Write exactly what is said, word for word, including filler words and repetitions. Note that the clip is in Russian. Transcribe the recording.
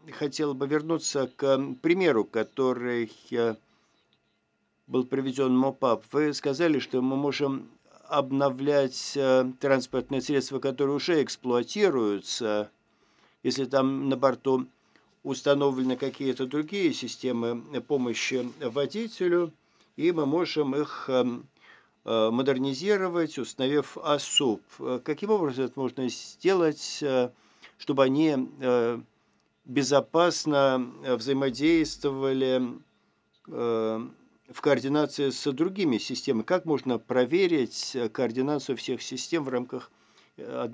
хотел бы вернуться к примеру, который был приведен МОПАП. Вы сказали, что мы можем обновлять транспортные средства, которые уже эксплуатируются, если там на борту установлены какие-то другие системы помощи водителю, и мы можем их модернизировать, установив АСУП. Каким образом это можно сделать, чтобы они безопасно взаимодействовали в координации с другими системами? Как можно проверить координацию всех систем в рамках